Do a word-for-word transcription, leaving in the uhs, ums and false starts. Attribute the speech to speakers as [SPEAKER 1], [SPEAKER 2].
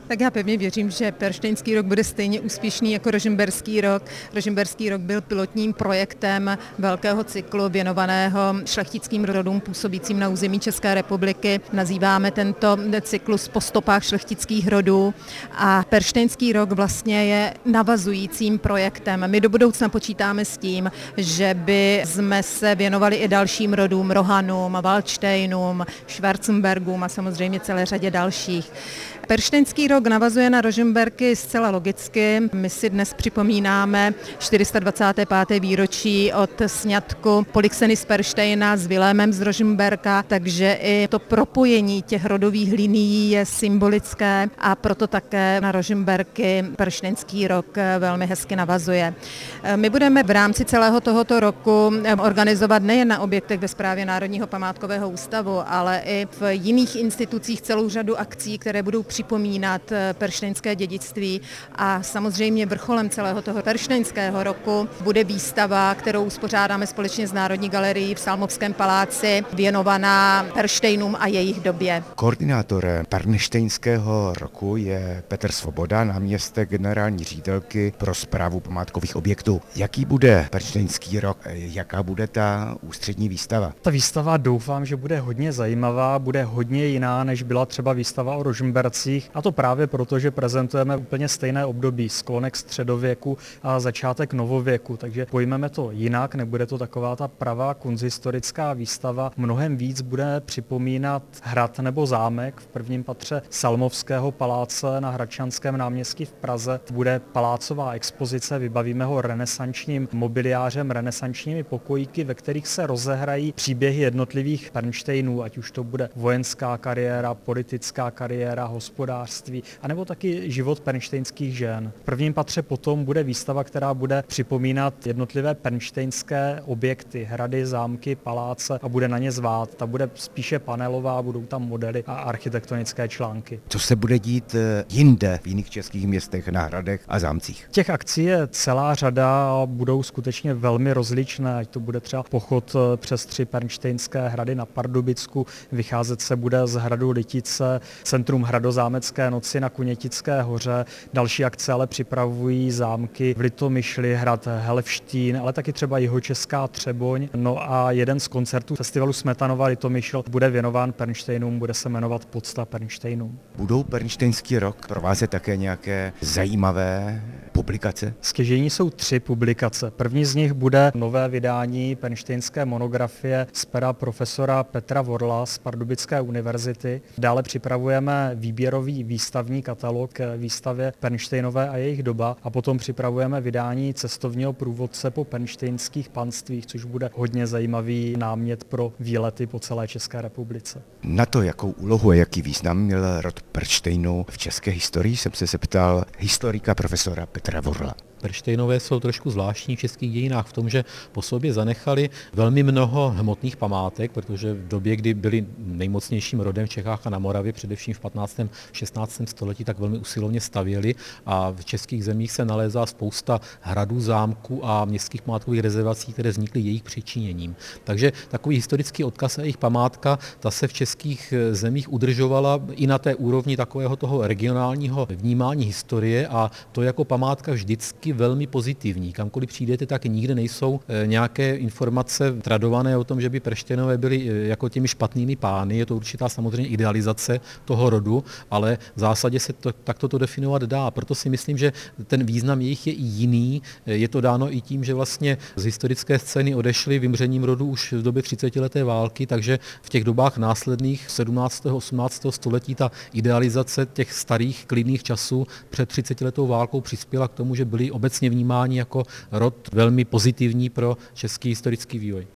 [SPEAKER 1] Tak já pevně věřím, že Pernštejnský rok bude stejně úspěšný jako Rožmberský rok. Rožmberský rok byl pilotním projektem velkého cyklu věnovaného šlechtickým rodům působícím na území České republiky. Nazýváme tento cyklus Po stopách šlechtických rodů a Pernštejnský rok vlastně je navazujícím projektem. My do budoucna počítáme s tím, že by jsme se věnovali i dalším rodům, Rohanům, Valdštejnům, Schwarzenbergům a samozřejmě celé řadě dalších. Pernštejnský rok navazuje na Rožmberky zcela logicky. My si dnes připomínáme čtyři sta dvacáté páté výročí od sňatku Polixeny z Pernštejna s Vilémem z Rožmberka, takže i to propojení těch rodových linií je symbolické a proto také na Rožmberky Pernštejnský rok velmi hezky navazuje. My budeme v rámci celého tohoto roku organizovat nejen na objektech ve správě Národního památkového ústavu, ale i v jiných institucích celou řadu akcí, které budou připomínat pernštejnské dědictví a samozřejmě vrcholem celého toho pernštejnského roku bude výstava, kterou uspořádáme společně s Národní galerií v Salmovském paláci, věnovaná Pernštejnům a jejich době.
[SPEAKER 2] Koordinátorem Pernštejnského roku je Petr Svoboda, náměstek generální ředitelky pro správu památkových objektů. Jaký bude Pernštejnský rok? Jaká bude ta ústřední výstava?
[SPEAKER 3] Ta výstava doufám, že bude hodně zajímavá, bude hodně jiná, než byla třeba výstava o Rožmbercích. A to právě proto, že prezentujeme úplně stejné období, sklonek středověku a začátek novověku, takže pojmeme to jinak, nebude to taková ta pravá kunsthistorická výstava. Mnohem víc bude připomínat hrad nebo zámek v prvním patře Salmovského paláce na Hradčanském náměstí v Praze. Bude palácová expozice, vybavíme ho renesančním mobiliářem, renesančními pokojíky, ve kterých se rozehrají příběhy jednotlivých Pernštejnů, ať už to bude vojenská kariéra, politická kariéra, hospodářství, anebo taky život pernštejnských žen. V prvním patře potom bude výstava, která bude připomínat jednotlivé pernštejnské objekty, hrady, zámky, paláce a bude na ně zvát. Ta bude spíše panelová, budou tam modely a architektonické články.
[SPEAKER 2] Co se bude dít jinde v jiných českých městech, na hradech a zámcích?
[SPEAKER 3] Těch akcí je celá řada a budou skutečně velmi rozličné, ať to bude třeba pochod přes tři pernštejnské hrady na Pardubicku, vycházet se bude z hradu Litice, centrum Hradozámecké noci na Kunětické hoře. Další akce ale připravují zámky v Litomyšli, hrad Helvštín, ale taky třeba jihočeská Třeboň. No a jeden z koncertů festivalu Smetanova Litomyšl bude věnován Pernštejnům, bude se jmenovat Pocta Pernštejnům.
[SPEAKER 2] Budou Pernštejnský rok provázet také nějaké zajímavé publikace?
[SPEAKER 3] Stěžejní jsou tři publikace. První z nich bude nové vydání pernštejnské monografie z pera profesora Petra Vorla z Pardubické univerzity. Dále připravujeme výběrový výstavní katalog k výstavě Pernštejnové a jejich doba a potom připravujeme vydání cestovního průvodce po pernštejnských panstvích, což bude hodně zajímavý námět pro výlety po celé České republice.
[SPEAKER 2] Na to, jakou úlohu a jaký význam měl rod Pernštejnů v české historii, jsem se zeptal historika profesora Petra Vorla.
[SPEAKER 4] Pernštejnové jsou trošku zvláštní v českých dějinách v tom, že po sobě zanechali velmi mnoho hmotných památek, protože v době, kdy byli nejmocnějším rodem v Čechách a na Moravě, především v patnáctém šestnáctém století, tak velmi usilovně stavěli a v českých zemích se nalézá spousta hradů, zámků a městských památkových rezervací, které vznikly jejich přičiněním. Takže takový historický odkaz a jejich památka, ta se v českých zemích udržovala i na té úrovni takového toho regionálního vnímání historie a to jako památka vždycky velmi pozitivní. Kamkoliv přijdete, tak nikde nejsou nějaké informace tradované o tom, že by Pernštejnové byli jako těmi špatnými pány. Je to určitá samozřejmě idealizace toho rodu, ale v zásadě se to, takto to definovat dá. Proto si myslím, že ten význam jejich je i jiný. Je to dáno i tím, že vlastně z historické scény odešli vymřením rodu už v době třicetileté války, takže v těch dobách následných sedmnáctého osmnáctého století ta idealizace těch starých klidných časů před třicetiletou válkou přispěla k tomu, že byli obecně vnímáni jako rod velmi pozitivní pro český historický vývoj.